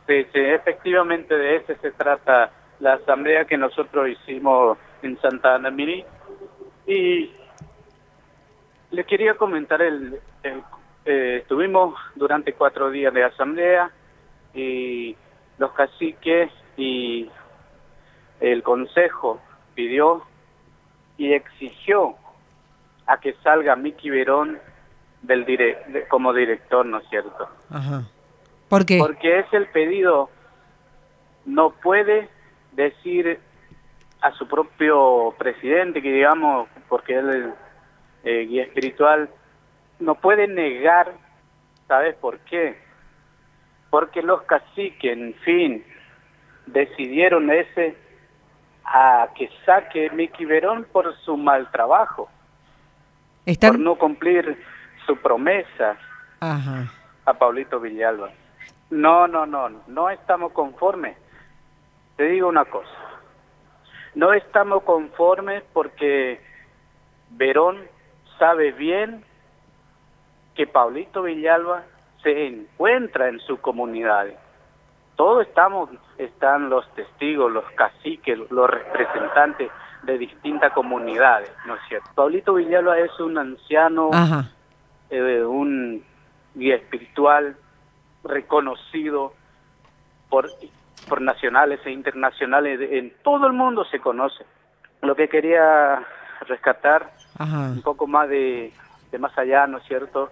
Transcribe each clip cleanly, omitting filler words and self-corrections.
Sí, sí, efectivamente de ese se trata la asamblea que nosotros hicimos en Santa Ana Mirí. Y le quería comentar, estuvimos durante 4 días de asamblea y los caciques y el consejo pidió y exigió a que salga Miki Verón como director, ¿no es cierto? Ajá. ¿Por qué? Porque es el pedido, no puede decir a su propio presidente, que digamos, porque él es guía espiritual, no puede negar, ¿sabes por qué? Porque los caciques, en fin, decidieron a que saque Miki Verón por su mal trabajo, por ¿Están? no cumplir su promesa Ajá. a Pablito Villalba. No estamos conformes. Te digo una cosa, no estamos conformes porque Verón sabe bien que Pablito Villalba se encuentra en su comunidad. Todos están los testigos, los caciques, los representantes de distintas comunidades, ¿no es cierto? Pablito Villalba es un anciano, Ajá. un guía espiritual reconocido por nacionales e internacionales, en todo el mundo se conoce. Lo que quería rescatar Ajá. un poco más de más allá, ¿no es cierto?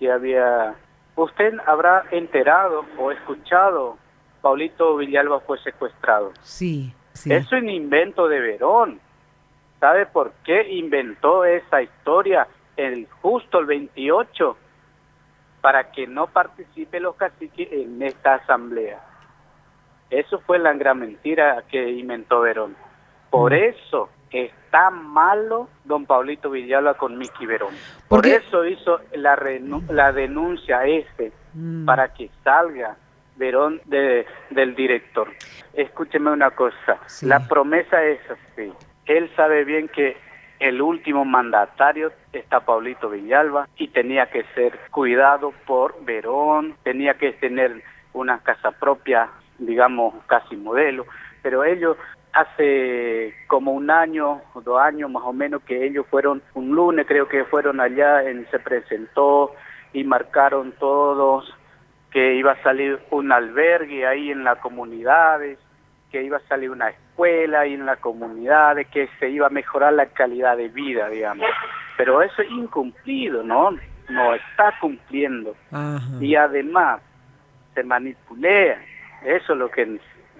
Usted habrá enterado o escuchado, Pablito Villalba fue secuestrado. Sí, sí. Eso es un invento de Verón. ¿Sabe por qué inventó esa historia justo el 28? Para que no participe los caciques en esta asamblea. Eso fue la gran mentira que inventó Verón. Por eso está malo don Pablito Villalba con Miki Verón. Por eso hizo la denuncia para que salga Verón del director. Escúcheme una cosa, sí. La promesa es así. Él sabe bien que el último mandatario está Pablito Villalba y tenía que ser cuidado por Verón, tenía que tener una casa propia, digamos, casi modelo, pero ellos hace como 1 año o 2 años más o menos que ellos fueron, un lunes creo que fueron allá, se presentó y marcaron todos que iba a salir un albergue ahí en las comunidades, que iba a salir una escuela ahí en la comunidad, que se iba a mejorar la calidad de vida, digamos. Pero eso es incumplido, ¿no? No está cumpliendo. Ajá. Y además se manipulea. Eso es lo que...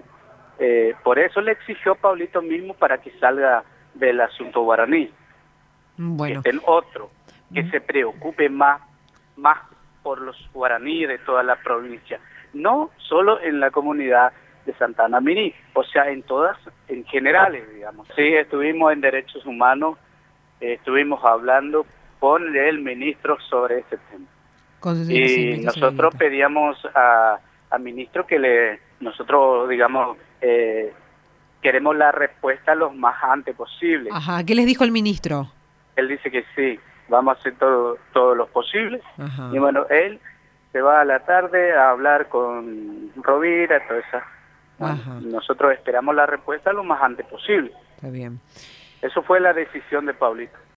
por eso le exigió Pablito mismo para que salga del asunto guaraní. Bueno. Que esté otro, que se preocupe más por los guaraníes de toda la provincia. No solo en la comunidad de Santa Ana Mirí, o sea, en generales, digamos. Sí, estuvimos en Derechos Humanos, estuvimos hablando con el ministro sobre ese tema. Y nosotros pedíamos al ministro que nosotros, digamos, queremos la respuesta lo más antes posible. Ajá, ¿qué les dijo el ministro? Él dice que sí, vamos a hacer todo lo posible. Ajá. Y bueno, él se va a la tarde a hablar con Rovira, toda esa. Bueno, nosotros esperamos la respuesta lo más antes posible. Está bien. Eso fue la decisión de Pablito.